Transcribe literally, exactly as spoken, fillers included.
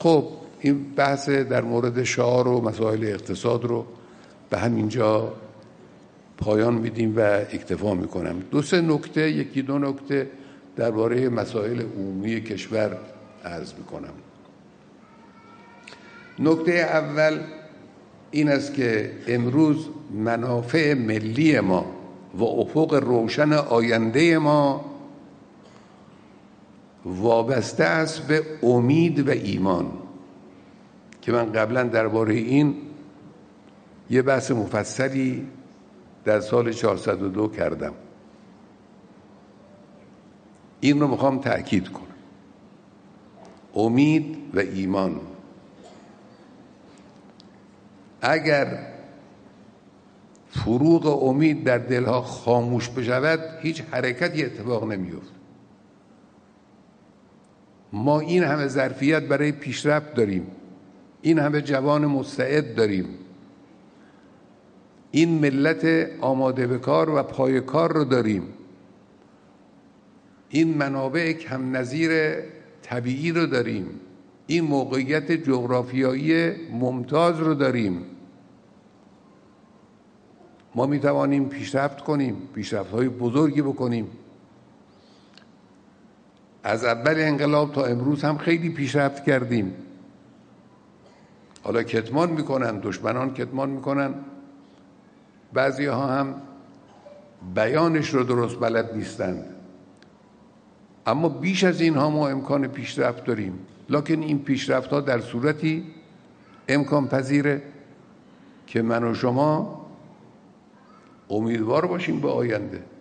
خب این بحث در مورد شعار و مسائل اقتصاد رو به همینجا پایان میدیم و اکتفا میکنم. دو سه نکته یکی دو نکته درباره مسائل عمومی کشور عرض میکنم. نکته اول این است که امروز منافع ملی ما و افق روشن آینده ما وابسته است به امید و ایمان که من قبلا درباره این یه بحث مفصلی در سال چهارصد و دو کردم. این رو میخوام تأکید کنم. امید و ایمان. اگر فروغ امید در دلها خاموش بشود هیچ حرکتی اتفاق نمیفته. ما این همه ظرفیت برای پیشرفت داریم، این همه جوان مستعد داریم، این ملت آماده به کار و پای کار رو داریم، این منابع کم نظیر طبیعی رو داریم، این موقعیت جغرافیایی ممتاز رو داریم. ما می توانیم پیشرفت کنیم، پیشرفت‌های بزرگی بکنیم. از اول انقلاب تا امروز هم خیلی پیشرفت کردیم. حالا کتمان میکنن، دشمنان کتمان میکنن، بعضی ها هم بیانش رو درست بلد نیستند، اما بیش از اینها ما امکان پیشرفت داریم. لکن این پیشرفت ها در صورتی امکان پذیره که من و شما امیدوار باشیم به آینده.